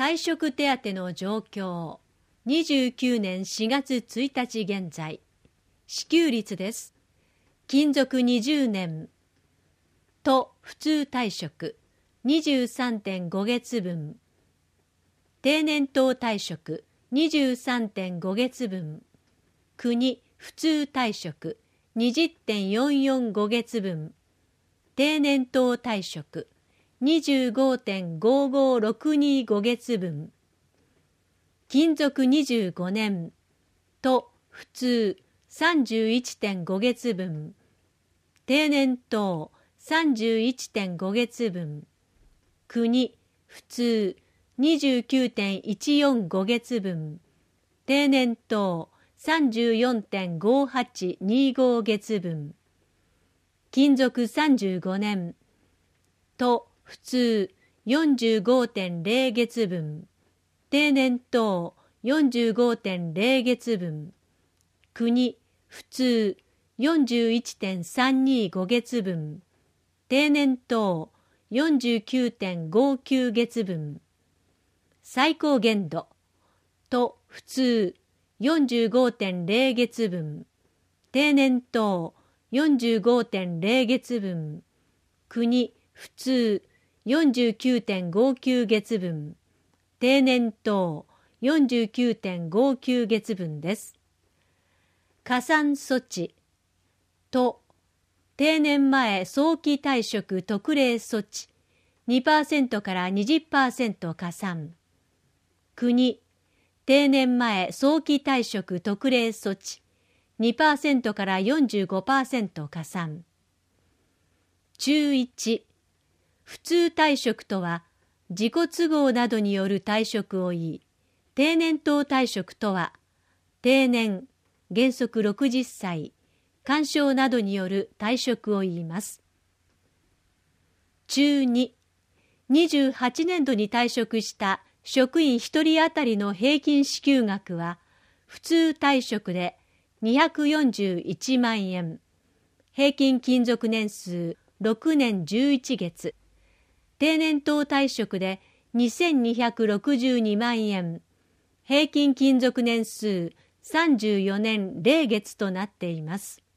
退職手当の状況、29年4月1日現在、支給率です。勤続20年、都普通退職 23.5 月分、定年等退職 23.5 月分、国普通退職 20.445 月分、定年等退職 25.55625 月分、勤続25年、都普通 31.5 月分、定年等 31.5 月分、国普通 29.145 月分、定年等 34.5825 月分、勤続35年、都普通 45.0 月分、定年等 45.0 月分、国普通 41.325 月分、定年等 49.59 月分、最高限度、都普通 45.0 月分、定年等 45.0 月分、国普通 49.59 月分、定年等 49.59 月分です。加算措置、都定年前早期退職特例措置 2% から 20% 加算、国定年前早期退職特例措置 2% から 45% 加算。注1、普通退職とは自己都合などによる退職を言い、定年等退職とは定年原則60歳干渉などによる退職を言います。中2、28年度に退職した職員1人当たりの平均支給額は普通退職で241万円、平均勤続年数6年11月、定年等退職で2262万円、平均勤続年数34年0月となっています。